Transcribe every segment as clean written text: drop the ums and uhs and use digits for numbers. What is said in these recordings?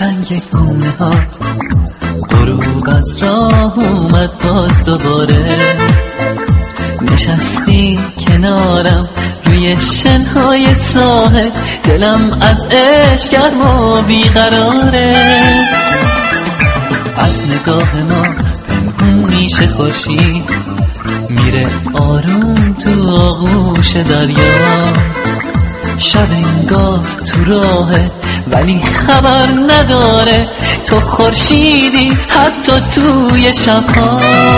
رنگ گونه ها غروب از راه اومد باز دوباره، نشستی کنارم روی شنهای ساحل، دلم از عشق گرم و بیقراره. از نگاه ما پنهون میشه خورشید، میره آروم تو آغوش دریا. شب انگار تو راهه ولی خبر نداره، تو خورشیدی حتی توی شبها.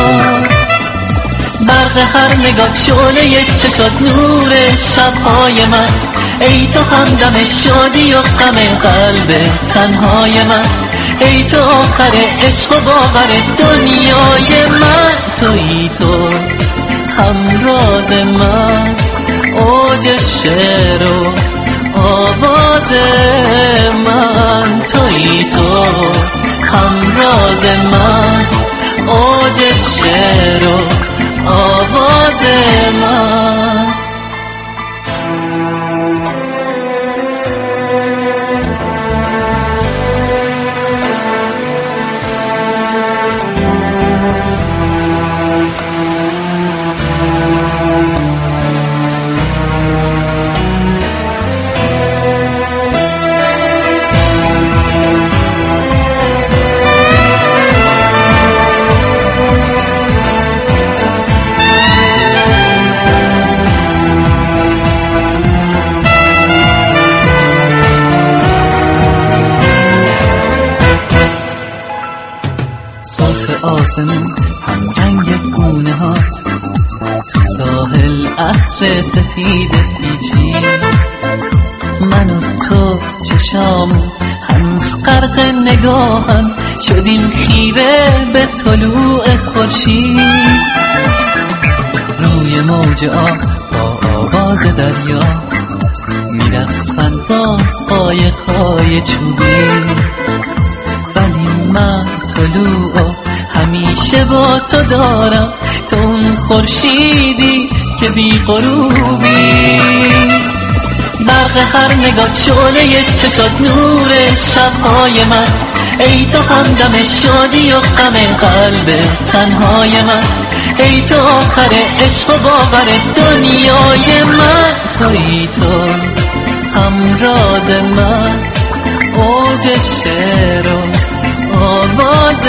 برق هر نگاه شعله چشات نور شبهای من، ای تو همدم شادی و غم قلب تنهای من، ای تو آخر عشق و باور دنیای من. تویی تو همراز من، اوج شعر و آواز من. تویی تو همراز من، اوج شعر و آواز من. آسمون هم رنگ گونه هات، تو ساحل عطر سفید پیچی. من و تو چشامون هنوز غرق نگاهم، شدیم خیره به طلوع خورشید. روی موج آب با آواز دریا میرقصن باز قایق‌های چوبی، ولی من طلوع همیشه با تو دارم، تو اون خورشیدی که بی غروبی. برق هر نگاه شعله چشات نور شبهای من، ای تو همدم شادی و غم قلب تنهای من، ای تو آخر عشق و باور دنیای من. تویی تو همراز من، اوج شعر و آواز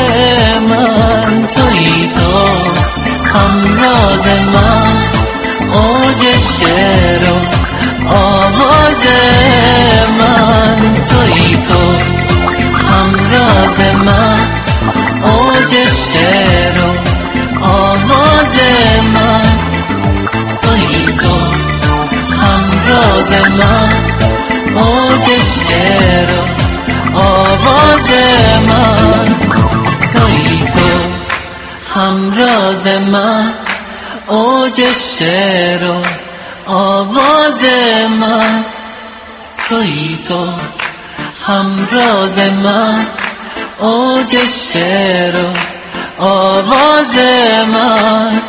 من. تویی تو همراز من، اوج شعر و آواز من. تویی تو همراز من، اوج شعر و آواز من. تویی تو همراز من، اوج شعر و آواز من. تویی تو همراز من، اوج شعر و آواز من. تویی تو همراز من، اوج شعر و آواز من.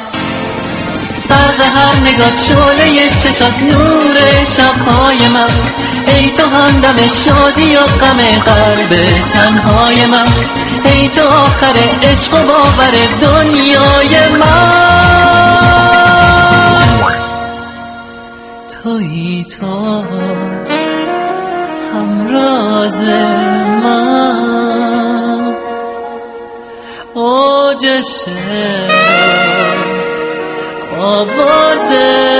برق هر نگاه شعله چشات نور شبهای من، ای تو همدم شادی و غم قلب تنهای من، ای تو آخر عشق و باور دنیای من. تویی تو همراز من، اوج شعر آواز